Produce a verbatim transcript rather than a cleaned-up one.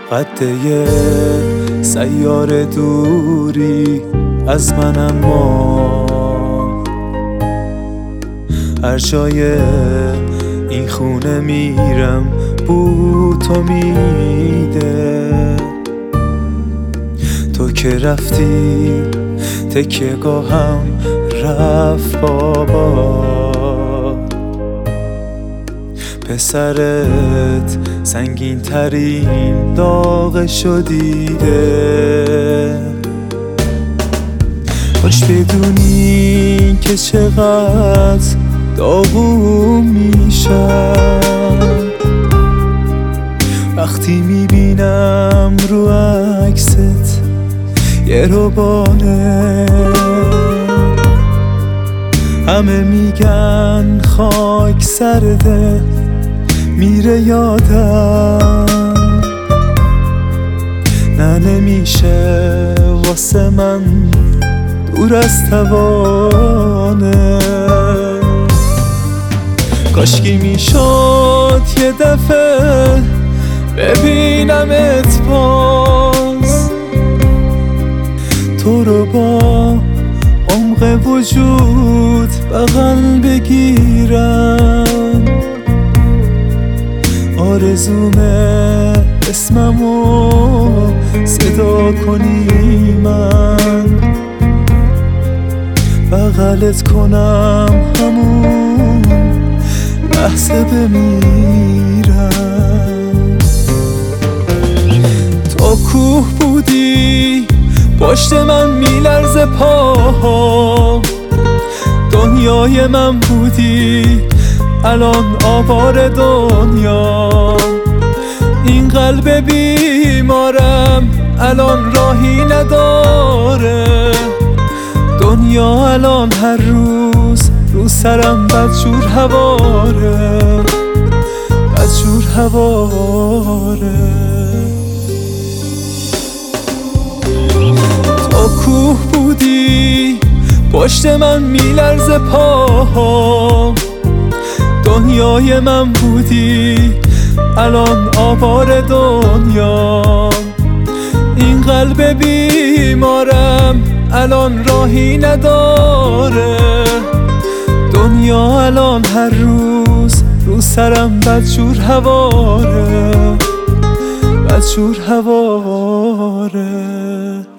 قد یه سیاره دوری از من، اما هر جای این خونه میرم بو تو میده. تو که رفتی تکیه گاهم رفت بابا، پسرت سنگین ترین داغشو دیده. کاش بدونی که چقدر داغون میشم وقتی میبینم رو عکست یه روبانه. همه میگن خاک سرده میره یادم، نه نمیشه واسه من دور از توانه. کاشکی میشد یه دفعه ببینمت باز، تو رو با عمق وجود بغل بگیرم. آرزومه اسممو صدا کنی، من بغلت کنم همون لحظه بمیرم. تا کوه بودی پشت من میلرزه پاها، دنیای من بودی الان آوار دنیا. این قلب بیمارم الان راهی نداره، دنیا الان هر روز رو سرم بدجور هواره، بدجور هواره. تا کوه بودی پشت من میلرزه پاها، دنیای من بودی الان آوار دنیا. این قلب بیمارم الان راهی نداره، دنیا الان هر روز رو سرم بدجور هواره، بدجور هواره.